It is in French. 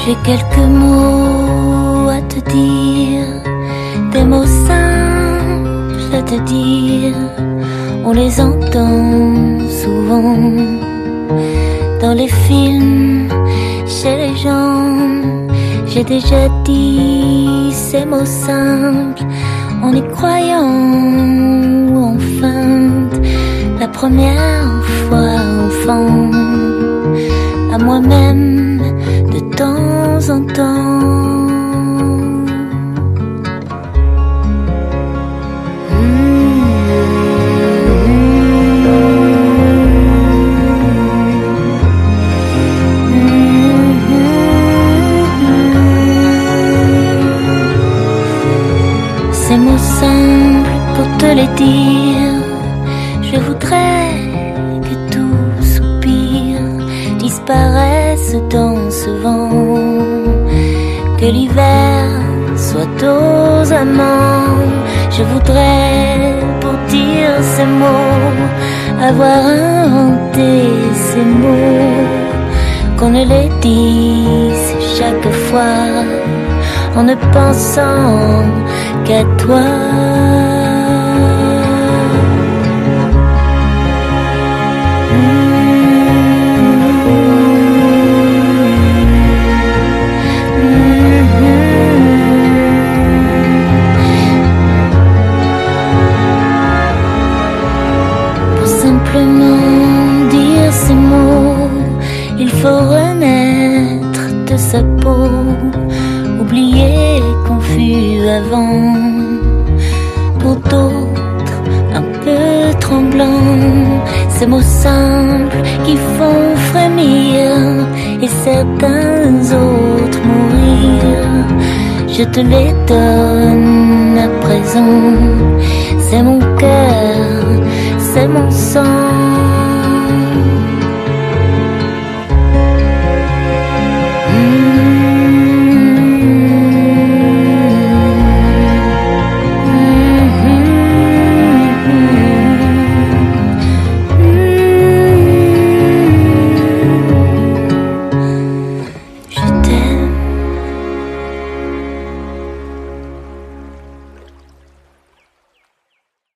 J'ai quelques mots à te dire, des mots simples à te dire. On les entend souvent dans les films, chez les gens. J'ai déjà dit ces mots simples en y croyant ou en feinte. La première fois enfant, à moi-même de temps en temps. Ces mots simples pour te les dire, je voudrais que tout soupir disparaisse dans ce vent, que l'hiver soit aux amants. Je voudrais pour dire ces mots avoir inventé ces mots, qu'on ne les dise chaque fois en ne pensant qu'à toi. Pour simplement dire ces mots, il faut renaître de sa peau, oublier qu'on fut avant. Pour d'autres un peu tremblants, ces mots simples qui font frémir et certains autres mourir. Je te les donne à présent, c'est mon cœur, c'est mon sang.